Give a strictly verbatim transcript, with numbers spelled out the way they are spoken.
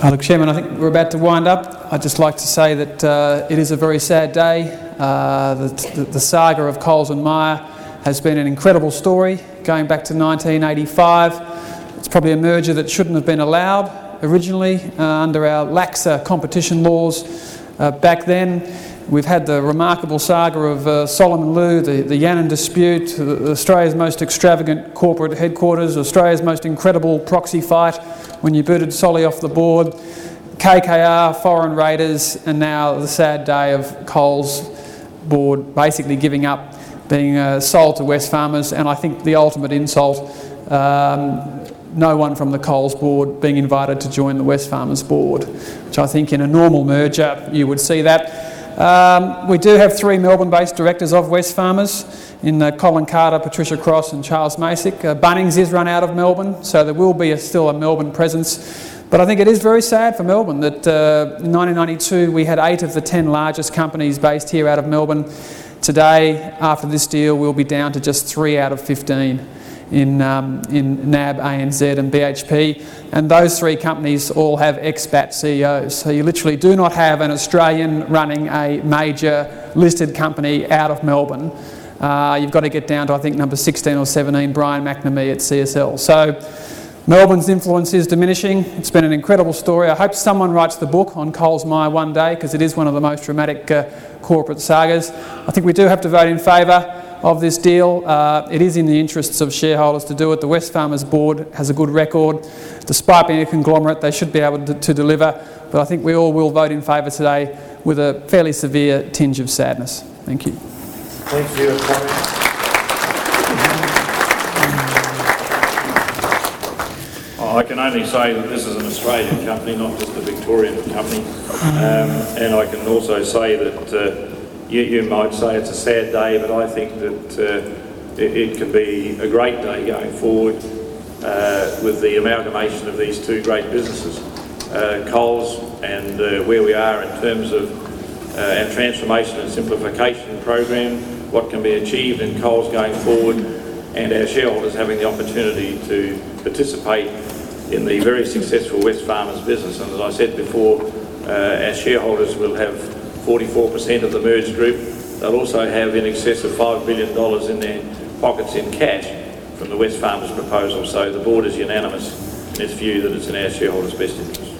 Uh, look, Chairman, I think we're about to wind up. I'd just like to say that uh, it is a very sad day. Uh, the, the, the saga of Coles and Myer has been an incredible story going back to nineteen eighty-five. It's probably a merger that shouldn't have been allowed originally uh, under our laxer competition laws uh, back then. We've had the remarkable saga of uh, Solomon Lew, the, the Yannon dispute, uh, Australia's most extravagant corporate headquarters, Australia's most incredible proxy fight when you booted Solly off the board, K K R, foreign raiders, and now the sad day of Coles board basically giving up, being uh, sold to Wesfarmers, and I think the ultimate insult, um, no one from the Coles board being invited to join the Wesfarmers board, which I think in a normal merger you would see that. Um, we do have three Melbourne-based directors of Wesfarmers in uh, Colin Carter, Patricia Cross and Charles Masick. Uh, Bunnings is run out of Melbourne, so there will be a, still a Melbourne presence. But I think it is very sad for Melbourne that uh, in nineteen ninety-two we had eight of the ten largest companies based here out of Melbourne. Today, after this deal, we'll be down to just three out of fifteen in, um, in N A B, A N Z and B H P. And those three companies all have expat C E Os. So you literally do not have an Australian running a major listed company out of Melbourne. Uh, you've got to get down to, I think, number sixteen or seventeen, Brian McNamee at C S L. So Melbourne's influence is diminishing. It's been an incredible story. I hope someone writes the book on Coles Myer one day, because it is one of the most dramatic uh, corporate sagas. I think we do have to vote in favour of this deal. Uh, it is in the interests of shareholders to do it. The Wesfarmers board has a good record. Despite being a conglomerate, they should be able to, to deliver. But I think we all will vote in favour today with a fairly severe tinge of sadness. Thank you. Thanks for your comment. I can only say that this is an Australian company, not just a Victorian company. Um, and I can also say that uh, you, you might say it's a sad day, but I think that uh, it, it can be a great day going forward uh, with the amalgamation of these two great businesses, uh, Coles and uh, where we are in terms of uh, our transformation and simplification program, what can be achieved in Coles going forward, and our shareholders having the opportunity to participate in the very successful Wesfarmers business. And as I said before, uh, our shareholders will have forty-four percent of the merged group. They'll also have in excess of five billion dollars in their pockets in cash from the Wesfarmers proposal. So the board is unanimous in its view that it's in our shareholders' best interest.